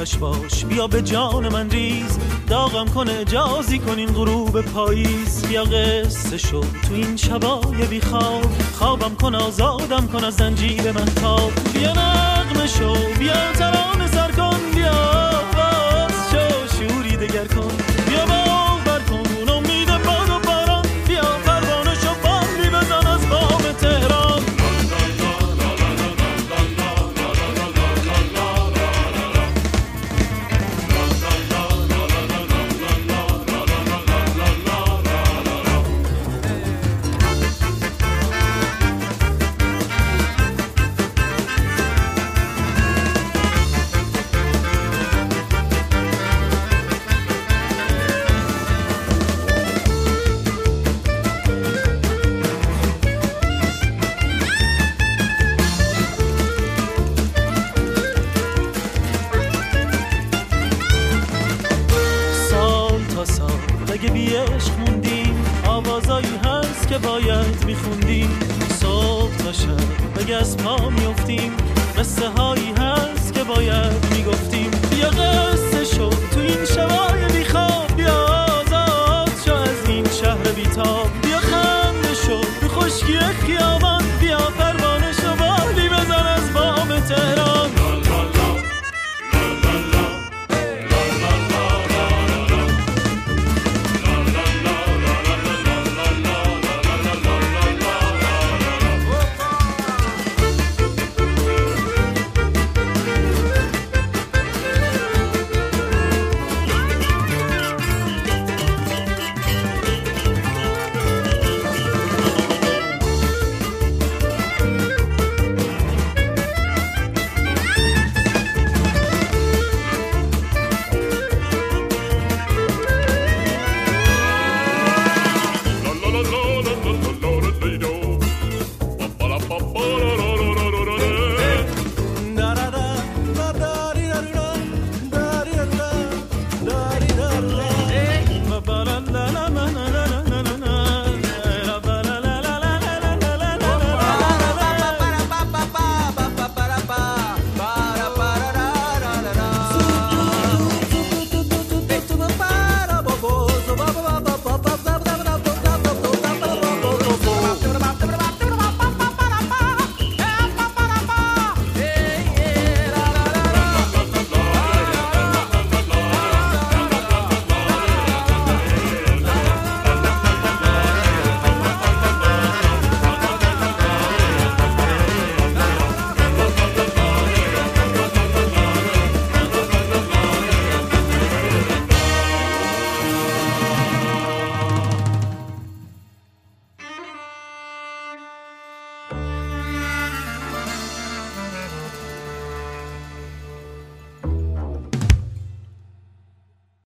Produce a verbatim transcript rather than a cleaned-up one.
آتش باش، بیا به جان من ریز، داغم کن اجازی کن این غروب پاییز. بیا قصه شو تو این شبای بی خواب، خوابم کن آزادم کن از زنجیر من تاب. بیا نغمه شو بیا ترانه سر کن، بیا باز شو شوری دگر کن، بیا باور کن امید باد و باران، بیا پروانه شو بادی بزن از بام تهران. اگه بی عشق موندیم آوازایی هست که باید میخوندیم. صبح تا شب اگه از پا میفتیم قصه هایی